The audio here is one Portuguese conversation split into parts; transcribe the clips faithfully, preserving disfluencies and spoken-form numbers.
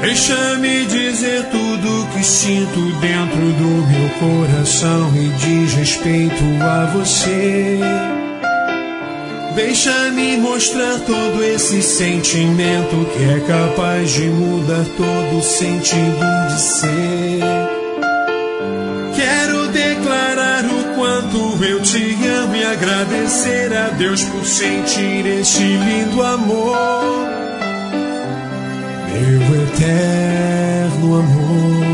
Deixa-me dizer tudo que sinto dentro do meu coração e diz respeito a você. Deixa-me mostrar todo esse sentimento que é capaz de mudar todo o sentido de ser. Quero declarar o quanto eu te amo e agradecer a Deus por sentir este lindo amor. Meu eterno amor.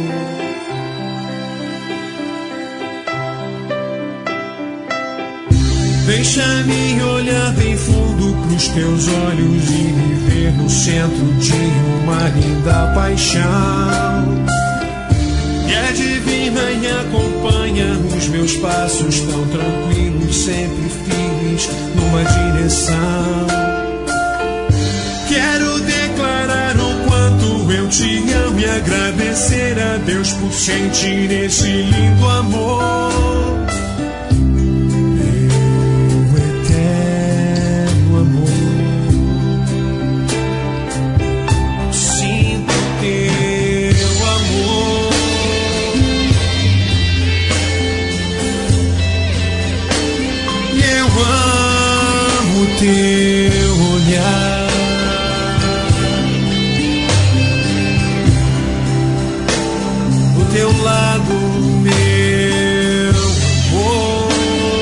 Deixa-me olhar bem fundo pros teus olhos e me ver no centro de uma linda paixão. E a divina e acompanha os meus passos tão tranquilos, sempre firmes numa direção. Quero declarar o quanto eu te amo e agradecer a Deus por sentir esse lindo amor. Teu olhar, do teu lado, meu amor,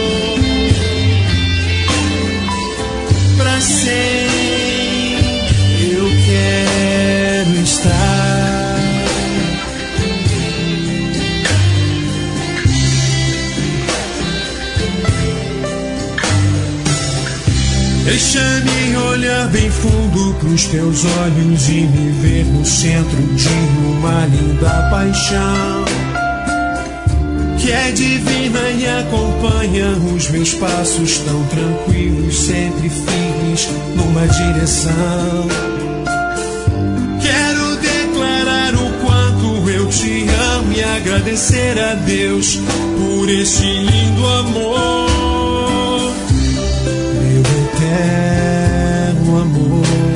pra sempre eu quero estar. Deixa-me olhar bem fundo pros teus olhos e me ver no centro de uma linda paixão que é divina e acompanha os meus passos tão tranquilos, sempre firmes numa direção. Quero declarar o quanto eu te amo e agradecer a Deus por esse lindo amor. Eterno amor.